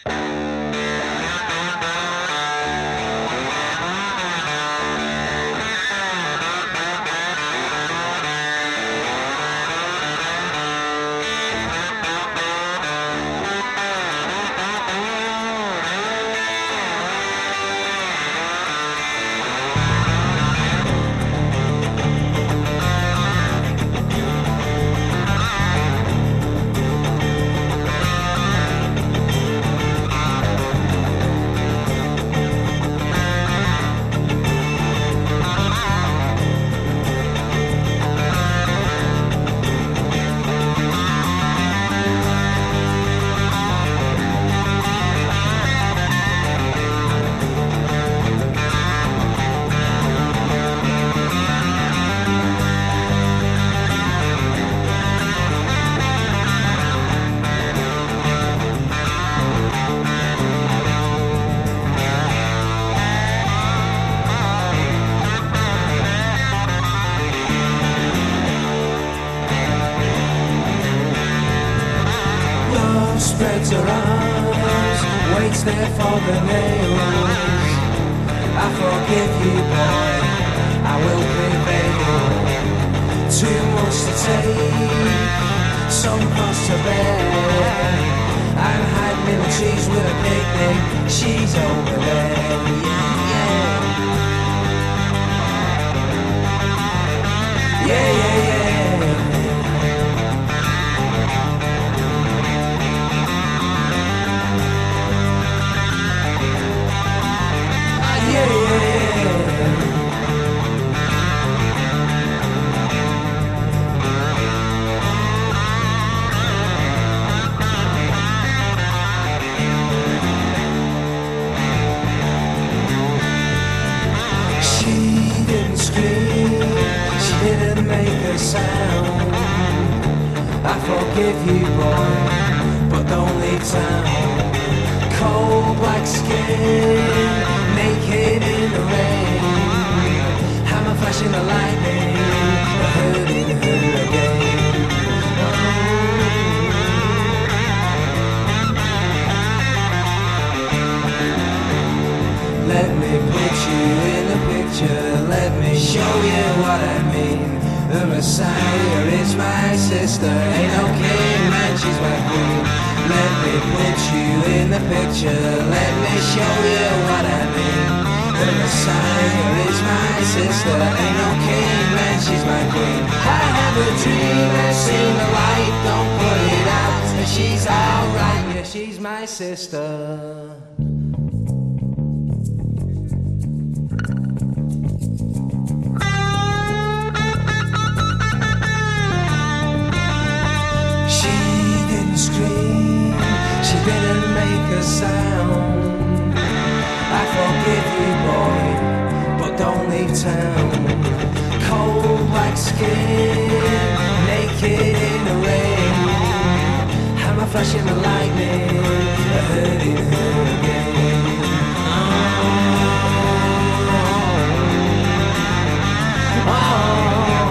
Spreads her arms, waits there for the nails. I forgive you, boy, I will prevail. Too much to take, some cost to bear. I'm hiding in the trees with a picnic, she's over there, yeah, yeah. Yeah, yeah, yeah. Didn't make a sound. I forgive you, boy, but don't leave town. Cold black skin, naked in the rain. Hammer flashing the lightning, hurting her again. Let me put you in the picture, let me show you what I mean. The Messiah is my sister, ain't no king, man, she's my queen. Let me put you in the picture, let me show you what I mean. The Messiah is my sister, ain't no king, man, she's my queen. I have a dream, I've seen the light, don't put it out. And she's alright, yeah, she's my sister. Scream, she didn't make a sound. I forgive you, boy, but don't leave town. Cold black skin, naked in the rain. Hammer flashing the lightning, hurting her again. Oh.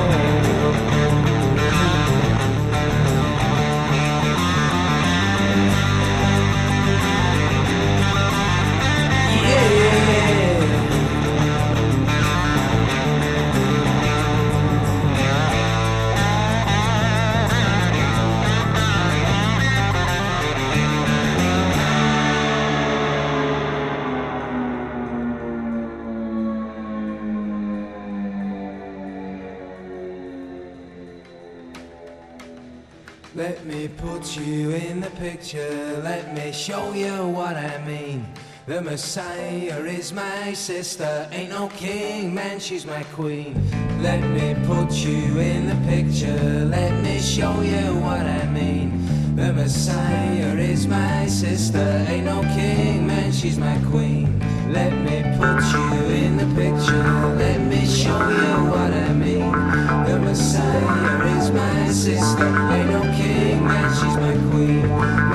Let me put you in the picture, let me show you what I mean. The Messiah is my sister, ain't no king, man, she's my queen. Let me put you in the picture, let me show you what I mean. The Messiah is my sister, ain't no king, man, she's my queen. Let me put you in the picture, let me show you what I mean. The Messiah is my sister, ain't no king, man, she's my queen.